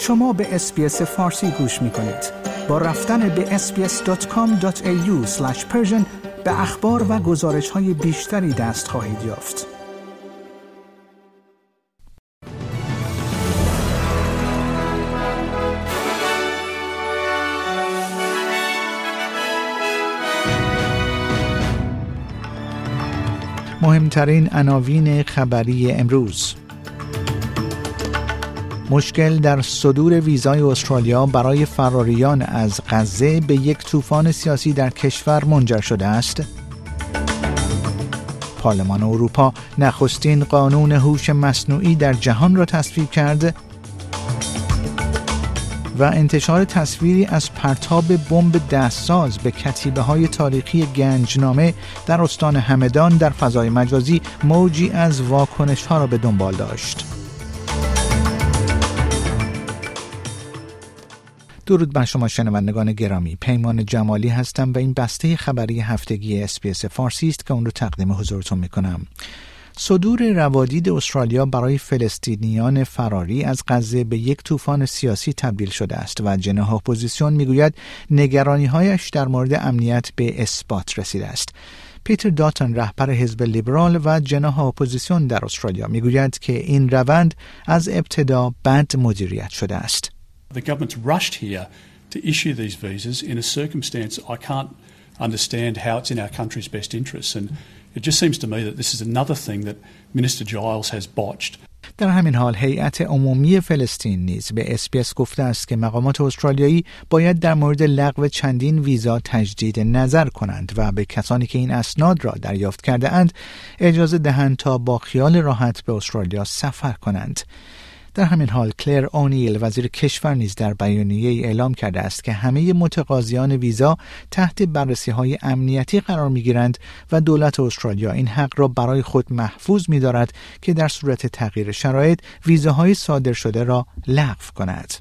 شما به اس‌بی‌اس فارسی گوش می‌کنید. با رفتن به sbs.com.au/persian به اخبار و گزارش‌های بیشتری دست خواهید یافت. مهمترین عناوین خبری امروز: مشکل در صدور ویزای استرالیا برای فراریان از غزه به یک طوفان سیاسی در کشور منجر شده است. پارلمان اروپا نخستین قانون هوش مصنوعی در جهان را تصویب کرد. و انتشار تصویری از پرتاب بمب دستساز به کتیبه‌های تاریخی گنجنامه در استان همدان در فضای مجازی موجی از واکنش‌ها را به دنبال داشت. درود بر شما شنوندگان گرامی، پیمان جمالی هستم و این بسته خبری هفتگی اس‌بی‌اس فارسی است که اون رو تقدیم حضورتون می‌کنم. صدور روادید استرالیا برای فلسطینیان فراری از غزه به یک طوفان سیاسی تبدیل شده است و جناح اپوزیسیون میگوید نگرانی‌هایش در مورد امنیت به اثبات رسیده است. پیتر داتن، رهبر حزب لیبرال و جناح اپوزیسیون در استرالیا، میگوید که این روند از ابتدا بد مدیریت شده است. The government's rushed here to issue these visas in a circumstance I can't understand how it's in our country's best interests, and it just seems to me that this is another thing that Minister Giles has botched. در همین حال هیئت عمومی فلسطین نیز به اس‌بی‌اس گفته است که مقامات استرالیایی باید در مورد لغو چندین ویزا تجدید نظر کنند و به کسانی که این اسناد را دریافت کرده اند اجازه دهند تا با خیال راحت به استرالیا سفر کنند. در همین حال کلر اونیل، وزیر کشور، نیز در بیانیه‌ای اعلام کرده است که همه متقاضیان ویزا تحت بررسی‌های امنیتی قرار می‌گیرند و دولت استرالیا این حق را برای خود محفوظ می‌دارد که در صورت تغییر شرایط ویزاهای صادر شده را لغو کند.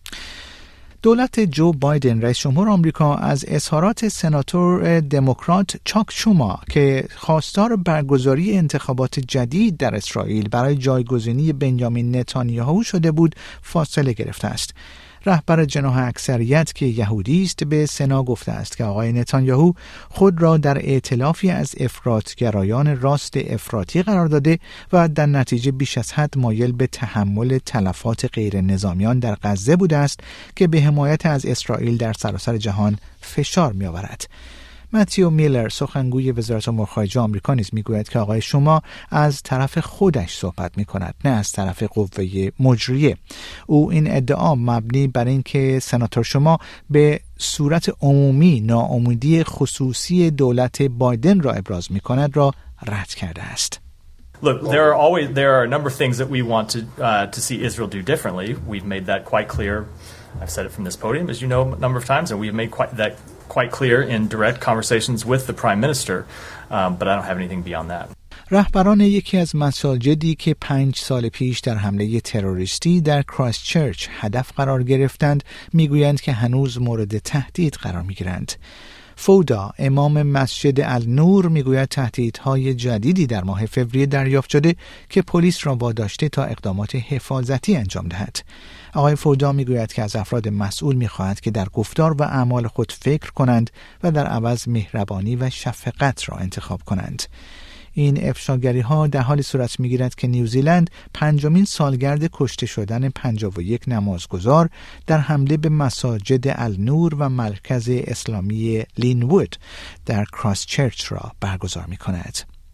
دولت جو بایدن، رئیس جمهور آمریکا، از اظهارات سناتور دموکرات چاک شوما که خواستار برگزاری انتخابات جدید در اسرائیل برای جایگزینی بنیامین نتانیاهو شده بود فاصله گرفته است. رهبر جناح اکثریت که یهودی است به سنا گفته است که آقای نتانیاهو خود را در ائتلافی از افراطگرایان راست افراطی قرار داده و در نتیجه بیش از حد مایل به تحمل تلفات غیر نظامیان در غزه بوده است که به حمایت از اسرائیل در سراسر جهان فشار می آورد. متیو میلر، سخنگوی وزارت امور خارجه آمریکا، نیز میگوید که آقای شوما از طرف خودش صحبت می‌کند، نه از طرف قوه مجریه. او این ادعا مبنی بر اینکه سناتور شوما به صورت عمومی ناامیدی خصوصی دولت بایدن را ابراز می‌کند را رد کرده است. Look, there are a number of things that we want to see Israel do differently. We've made that quite clear. I've said it from this podium, as you know, a number of times, and we've made quite clear in direct conversations with the Prime Minister, but I don't have anything beyond that. رهبران یکی از مساجدی که 5 سال پیش در حمله تروریستی در کرایستچرچ هدف قرار گرفتند میگویند که هنوز مورد تهدید قرار میگیرند. فودا، امام مسجد النور، میگوید تهدیدهای جدیدی در ماه فوریه دریافت شده که پلیس را واداشته تا اقدامات حفاظتی انجام دهد. آقای فودا میگوید که از افراد مسئول میخواهد که در گفتار و اعمال خود فکر کنند و در عوض مهربانی و شفقت را انتخاب کنند. این افشاگری ها در حالی صورت میگیرد که نیوزیلند 5مین سالگرد کشته شدن 51 نمازگزار در حمله به مساجد النور و مرکز اسلامی لینوود در کرایستچرچ را برگزار می کند.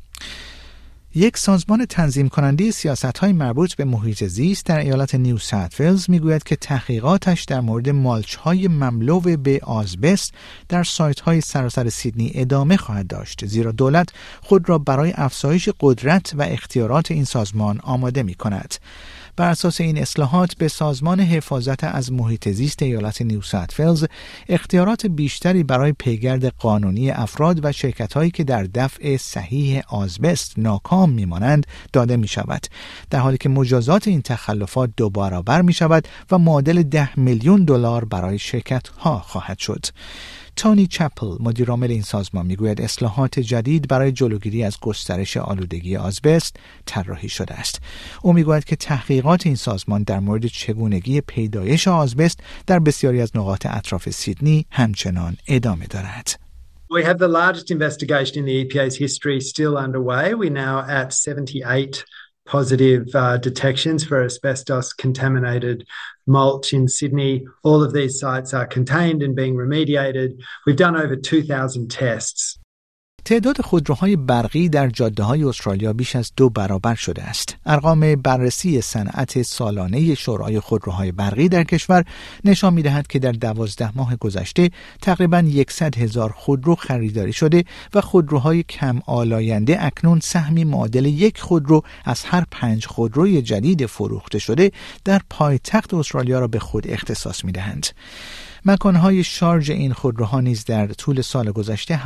یک سازمان تنظیم کننده سیاست‌های مربوط به محیط زیست در ایالت نیو ساوت ولز میگوید که تحقیقاتش در مورد مالچ‌های مملو به آزبست در سایت‌های سراسر سیدنی ادامه خواهد داشت، زیرا دولت خود را برای افزایش قدرت و اختیارات این سازمان آماده می‌کند. بر اساس این اصلاحات به سازمان حفاظت از محیط زیست ایالت نیو ساوت ولز اختیارات بیشتری برای پیگرد قانونی افراد و شرکت‌هایی که در دفع صحیح آزبست ناکام می‌مانند داده می‌شود، در حالی که مجازات این تخلفات 2 برابر می‌شود و معادل $10 میلیون برای شرکت‌ها خواهد شد. تونی چپل مدیرعامل این سازمان میگوید اصلاحات جدید برای جلوگیری از گسترش آلودگی آزبست طراحی شده است. او میگوید که تحقیقات این سازمان در مورد چگونگی پیدایش آزبست در بسیاری از نقاط اطراف سیدنی همچنان ادامه دارد. We have the largest investigation in the EPA's history still underway. We're now at 78 positive detections for asbestos-contaminated mulch in Sydney. All of these sites are contained and being remediated. We've done over 2,000 tests. تعداد خودروهای برقی در جاده‌های استرالیا بیش از 2 برابر شده است. ارقام بررسی صنعت سالانه شورای خودروهای برقی در کشور نشان می‌دهد که در 12 ماه گذشته تقریباً 100,000 خودرو خریداری شده و خودروهای کم آلاینده اکنون سهمی معادل 1 خودرو از هر 5 خودروی جدید فروخته شده در پایتخت استرالیا را به خود اختصاص می‌دهند. مکانهای شارژ این خودروها نیز در طول سال گذشته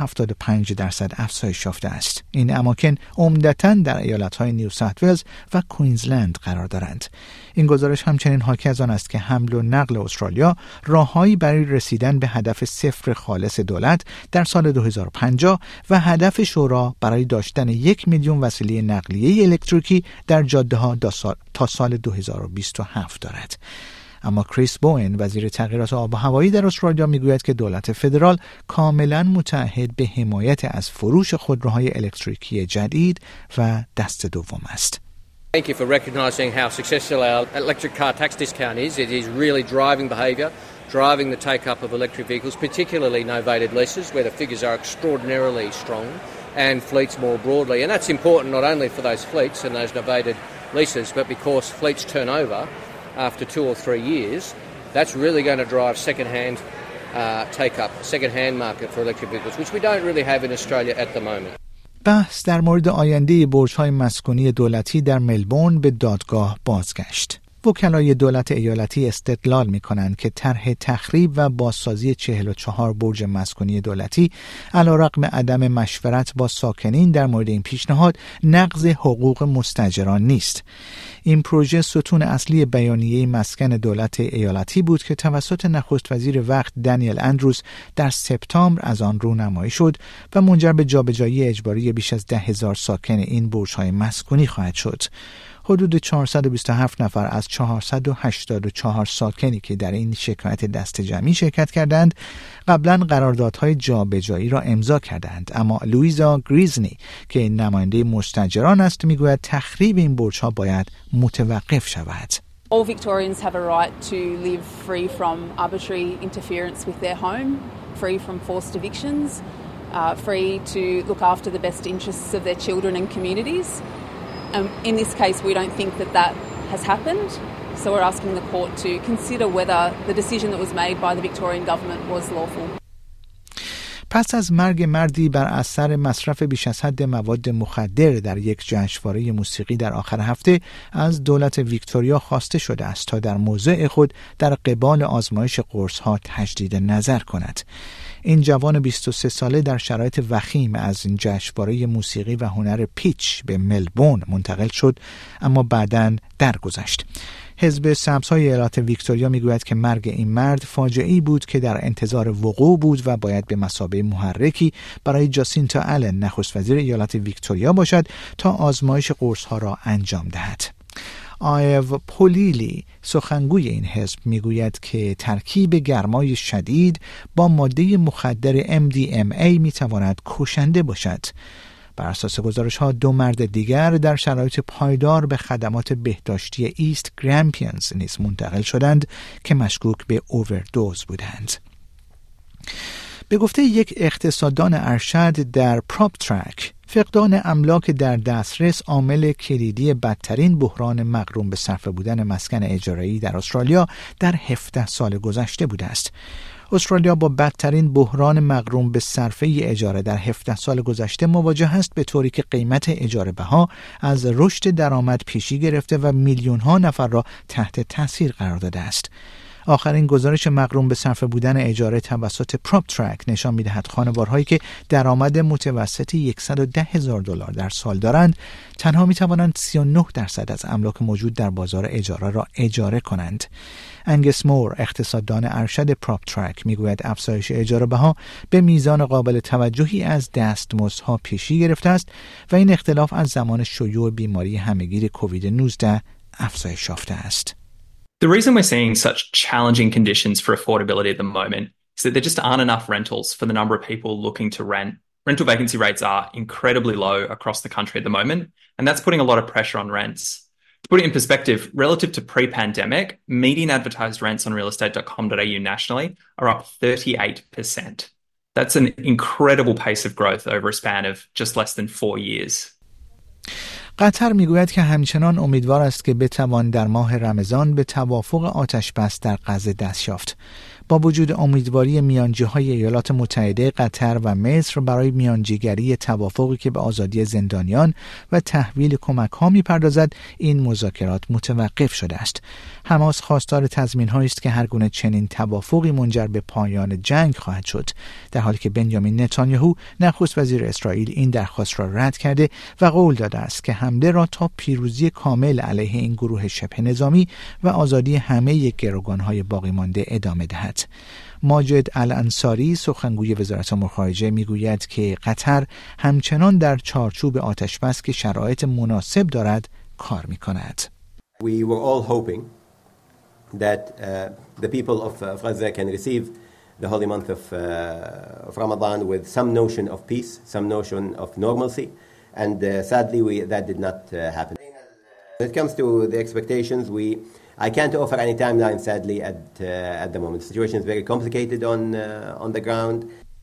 75% افزایش یافته است. این اماکن عمدتاً در ایالت‌های نیو ساوت ولز و کوینزلند قرار دارند. این گزارش همچنین حاکی از آن است که حمل و نقل استرالیا راههایی برای رسیدن به هدف صفر خالص دولت در سال 2050 و هدف شورا برای داشتن 1 میلیون وسیله نقلیه الکتریکی در جاده‌ها تا سال 2027 دارد. اما کریس بوئن وزیر تغییرات آب و هوایی در استرالیا میگوید که دولت فدرال کاملا متعهد به حمایت از فروش خودروهای الکتریکی جدید و دست دوم است. Thank you for recognising how successful our electric car tax discount is. It is really driving behaviour, driving the take-up of electric vehicles, particularly novated leases, where the figures are extraordinarily strong, and fleets more broadly. And that's important not only for those fleets and those novated leases, but because fleets turn over after 2 or 3 years, that's really going to drive second-hand take-up, second-hand market for electric vehicles, which we don't really have in Australia at the moment. بحث در مورد آینده برج‌های مسکونی دولتی در ملبورن به دادگاه بازگشت. وکلای دولت ایالتی استدلال می‌کنند که طرح تخریب و بازسازی 44 برج مسکونی دولتی علیرغم عدم مشورت با ساکنین در مورد این پیشنهاد نقض حقوق مستاجران نیست. این پروژه ستون اصلی بیانیه مسکن دولت ایالتی بود که توسط نخست وزیر وقت دانیل اندروز در سپتامبر از آن رونمایی شد و منجر به جابجایی اجباری بیش از 10,000 ساکن این برج‌های مسکونی خواهد شد. حدود 427 نفر از 484 ساکنی که در این شکایت دست جمعی شرکت کردند قبلا قراردادهای جابجایی را امضا کردند، اما لویزا گریزنی که نماینده مستاجران است میگوید تخریب این برج‌ها باید متوقف شود. All Victorians have a right to live free from arbitrary interference with their home, free from forced evictions, free to look after the best interests of their children and communities. In this case, we don't think that has happened, so we're asking the court to consider whether the decision that was made by the Victorian government was lawful. پس از مرگ مردی بر اثر مصرف بیش از حد مواد مخدر در یک جشنواره موسیقی در آخر هفته از دولت ویکتوریا خواسته شده است تا در موضع خود در قبال آزمایش قرص‌ها تجدید نظر کند. این جوان 23 ساله در شرایط وخیم از این جشنواره موسیقی و هنر پیچ به ملبورن منتقل شد، اما بعداً درگذشت. حزب سبزهای ایالت ویکتوریا میگوید که مرگ این مرد فاجعه‌ای بود که در انتظار وقوع بود و باید به مثابه محرکی برای جاسینتا آلن نخست وزیر ایالت ویکتوریا باشد تا آزمایش قرص‌ها را انجام دهد. آیو پولیلی سخنگوی این حزب میگوید که ترکیب گرمای شدید با ماده مخدر MDMA میتواند کشنده باشد. بر اساس گزارش‌ها 2 مرد دیگر در شرایط پایدار به خدمات بهداشتی ایست گرامپینز نیز منتقل شدند که مشکوک به اووردوز بودند. به گفته یک اقتصاددان ارشد در پراپ ترک، فقدان املاک در دسترس عامل کلیدی بدترین بحران مقرون به صرفه بودن مسکن اجاره‌ای در استرالیا در 17 سال گذشته بوده است. استرالیا با بدترین بحران مقرون به صرفه اجاره در 17 سال گذشته مواجه است، به طوری که قیمت اجاره بها از رشد درآمد پیشی گرفته و میلیون‌ها نفر را تحت تاثیر قرار داده است. آخرین گزارش مقرون به صرفه بودن اجاره توسط پراپترک نشان می‌دهد خانوارهایی که درآمد متوسط $110,000 در سال دارند تنها می‌توانند 39% از املاک موجود در بازار اجاره را اجاره کنند. انگس مور، اقتصاددان ارشد پراپترک، میگوید افزایش اجاره بها به میزان قابل توجهی از دستمزدها پیشی گرفته است و این اختلاف از زمان شیوع بیماری همهگیر کووید 19 افزایش یافته است. The reason we're seeing such challenging conditions for affordability at the moment is that there just aren't enough rentals for the number of people looking to rent. Rental vacancy rates are incredibly low across the country at the moment, and that's putting a lot of pressure on rents. To put it in perspective, relative to pre-pandemic, median advertised rents on realestate.com.au nationally are up 38%. That's an incredible pace of growth over a span of just less than 4 years. قطر میگوید که همچنان امیدوار است که بتوان در ماه رمضان به توافق آتش‌بس در غزه دست یافت. با وجود امیدواری میانجی‌های ایالات متحده، قطر و مصر برای میانجیگری توافقی که به آزادی زندانیان و تحویل کمک‌ها می‌پردازد، این مذاکرات متوقف شده است. حماس خواستار تضمین‌هایی است که هر گونه چنین توافقی منجر به پایان جنگ خواهد شد، در حالی که بنیامین نتانیاهو نخست وزیر اسرائیل این درخواست را رد کرده و قول داده است که حمله را تا پیروزی کامل علیه این گروه شبه نظامی و آزادی همه گروگان‌های باقی مانده ادامه دهد. ماجد الانصاری، سخنگوی وزارت امور خارجه، میگوید که قطر همچنان در چارچوب آتش‌بس که شرایط مناسب دارد کار می‌کند. We were all hoping that the people of Gaza can receive the holy month of Ramadan with some notion of peace, some notion of normalcy, and sadly that did not happen. When it comes to the expectations, I can't offer any timeline, sadly, at the moment. The situation is very complicated on the ground.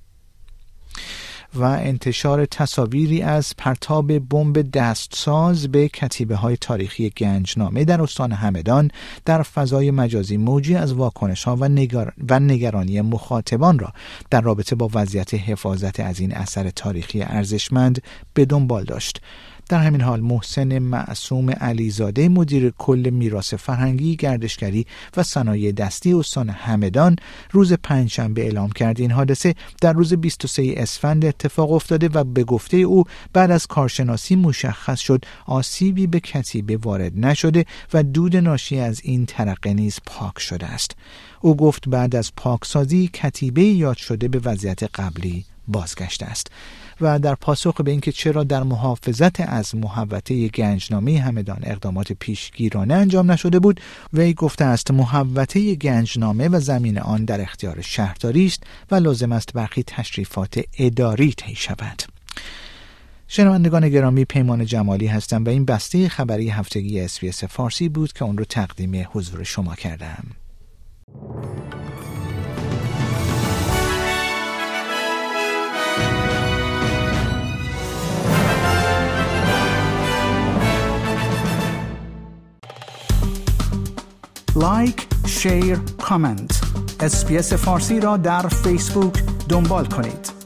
و انتشار تصاویری از پرتاب بمب دستساز به کتیبه‌های تاریخی گنجنامه در استان همدان در فضای مجازی موجی از واکنش‌ها و نگرانی مخاطبان را در رابطه با وضعیت حفاظت از این اثر تاریخی ارزشمند به دنبال داشت. در همین حال محسن معصوم علیزاده، مدیر کل میراث فرهنگی، گردشگری و صنایع دستی استان همدان، روز پنجشنبه اعلام کرد این حادثه در روز 23 اسفند اتفاق افتاده و به گفته او بعد از کارشناسی مشخص شد آسیبی به کتیبه وارد نشده و دود ناشی از این ترقه نیز پاک شده است. او گفت بعد از پاکسازی کتیبه یاد شده به وضعیت قبلی بازگشته است. و در پاسخ به اینکه چرا در محافظت از محوطه گنجنامه همدان اقدامات پیشگیرانه انجام نشده بود، وی گفته است محوطه گنجنامه و زمین آن در اختیار شهرداری است و لازم است برخی تشریفات اداری طی شود. شنوندگان گرامی، پیمان جمالی هستم و این بسته خبری هفتگی اس‌بی‌اس فارسی بود که اون رو تقدیم حضور شما کردم. لایک، شیر، کامنت. اس‌بی‌اس فارسی را در فیسبوک دنبال کنید.